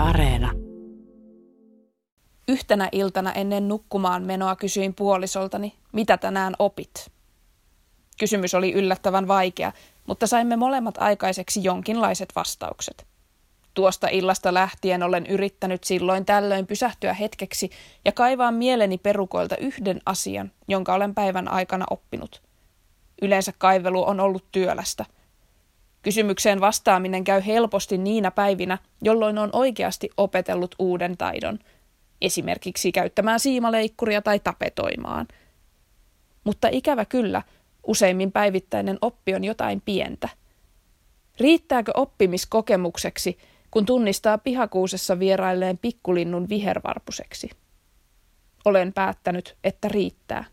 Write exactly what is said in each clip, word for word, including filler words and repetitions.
Areena. Yhtenä iltana ennen nukkumaan menoa kysyin puolisoltani, mitä tänään opit. Kysymys oli yllättävän vaikea, mutta saimme molemmat aikaiseksi jonkinlaiset vastaukset. Tuosta illasta lähtien olen yrittänyt silloin tällöin pysähtyä hetkeksi ja kaivaa mieleni perukoilta yhden asian, jonka olen päivän aikana oppinut. Yleensä kaivelu on ollut työlästä. Kysymykseen vastaaminen käy helposti niinä päivinä, jolloin on oikeasti opetellut uuden taidon, esimerkiksi käyttämään siimaleikkuria tai tapetoimaan. Mutta ikävä kyllä, useimmin päivittäinen oppi on jotain pientä. Riittääkö oppimiskokemukseksi, kun tunnistaa pihakuusessa vierailleen pikkulinnun vihervarpuseksi? Olen päättänyt, että riittää.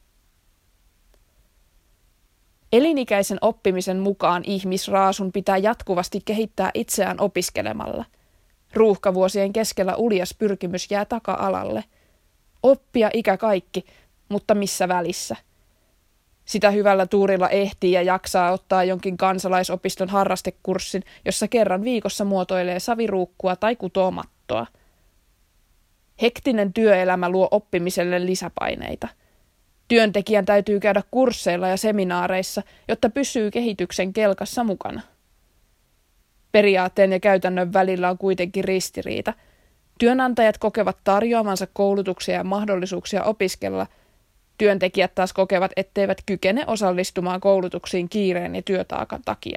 Elinikäisen oppimisen mukaan ihmisraasun pitää jatkuvasti kehittää itseään opiskelemalla. Ruuhkavuosien keskellä uljas pyrkimys jää taka-alalle. Oppia ikä kaikki, mutta missä välissä? Sitä hyvällä tuurilla ehtii ja jaksaa ottaa jonkin kansalaisopiston harrastekurssin, jossa kerran viikossa muotoilee saviruukkua tai kutoo mattoa. Hektinen työelämä luo oppimiselle lisäpaineita. Työntekijän täytyy käydä kursseilla ja seminaareissa, jotta pysyy kehityksen kelkassa mukana. Periaatteen ja käytännön välillä on kuitenkin ristiriita. Työnantajat kokevat tarjoamansa koulutuksia ja mahdollisuuksia opiskella. Työntekijät taas kokevat, etteivät kykene osallistumaan koulutuksiin kiireen ja työtaakan takia.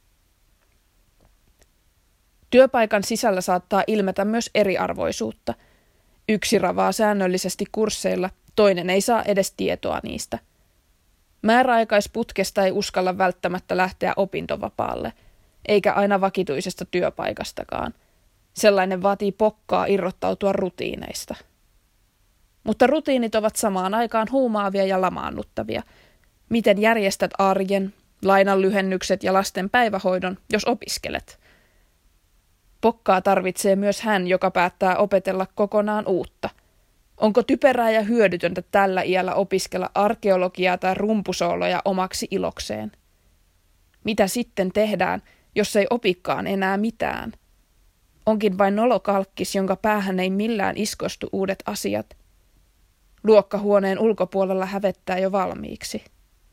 Työpaikan sisällä saattaa ilmetä myös eriarvoisuutta. Yksi ravaa säännöllisesti kursseilla, toinen ei saa edes tietoa niistä. Määräaikaisputkesta ei uskalla välttämättä lähteä opintovapaalle, eikä aina vakituisesta työpaikastakaan. Sellainen vaatii pokkaa irrottautua rutiineista. Mutta rutiinit ovat samaan aikaan huumaavia ja lamaannuttavia. Miten järjestät arjen, lainanlyhennykset ja lasten päivähoidon, jos opiskelet? Pokkaa tarvitsee myös hän, joka päättää opetella kokonaan uutta. Onko typerää ja hyödytöntä tällä iällä opiskella arkeologiaa tai rumpusooloja omaksi ilokseen? Mitä sitten tehdään, jos ei opikaan enää mitään? Onkin vain nolokalkkis, jonka päähän ei millään iskostu uudet asiat. Luokkahuoneen ulkopuolella hävettää jo valmiiksi.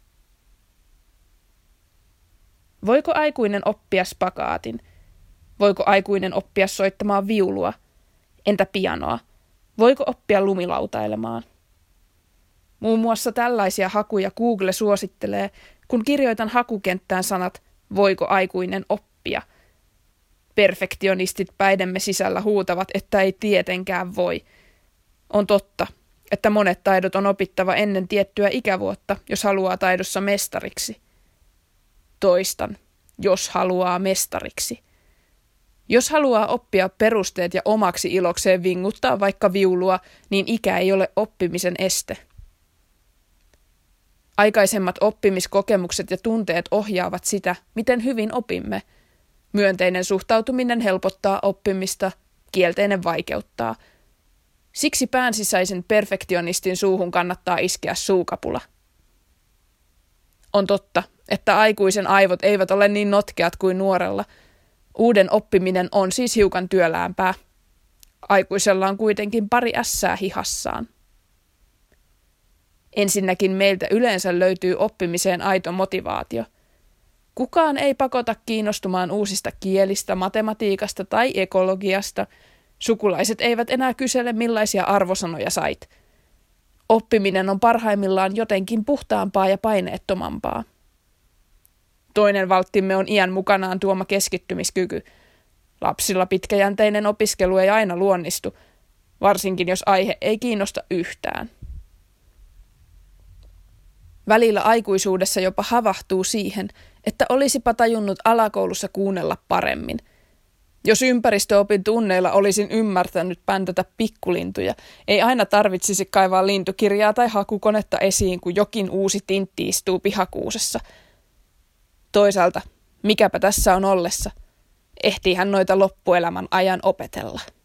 Voiko aikuinen oppia spagaatin? Voiko aikuinen oppia soittamaan viulua? Entä pianoa? Voiko oppia lumilautailemaan? Muun muassa tällaisia hakuja Google suosittelee, kun kirjoitan hakukenttään sanat voiko aikuinen oppia. Perfektionistit päidemme sisällä huutavat, että ei tietenkään voi. On totta, että monet taidot on opittava ennen tiettyä ikävuotta, jos haluaa taidossa mestariksi. Toistan, jos haluaa mestariksi. Jos haluaa oppia perusteet ja omaksi ilokseen vinguttaa vaikka viulua, niin ikä ei ole oppimisen este. Aikaisemmat oppimiskokemukset ja tunteet ohjaavat sitä, miten hyvin opimme. Myönteinen suhtautuminen helpottaa oppimista, kielteinen vaikeuttaa. Siksi päänsisäisen perfektionistin suuhun kannattaa iskeä suukapula. On totta, että aikuisen aivot eivät ole niin notkeat kuin nuorella. Uuden oppiminen on siis hiukan työläämpää. Aikuisella on kuitenkin pari ässää hihassaan. Ensinnäkin meiltä yleensä löytyy oppimiseen aito motivaatio. Kukaan ei pakota kiinnostumaan uusista kielistä, matematiikasta tai ekologiasta. Sukulaiset eivät enää kysele, millaisia arvosanoja sait. Oppiminen on parhaimmillaan jotenkin puhtaampaa ja paineettomampaa. Toinen valttimme on iän mukanaan tuoma keskittymiskyky. Lapsilla pitkäjänteinen opiskelu ei aina luonnistu, varsinkin jos aihe ei kiinnosta yhtään. Välillä aikuisuudessa jopa havahtuu siihen, että olisipa tajunnut alakoulussa kuunnella paremmin. Jos ympäristöopin tunneilla olisin ymmärtänyt päntätä pikkulintuja, ei aina tarvitsisi kaivaa lintukirjaa tai hakukonetta esiin, kun jokin uusi tintti istuu pihakuusessa. Toisaalta, mikäpä tässä on ollessa, ehtii hän noita loppuelämän ajan opetella.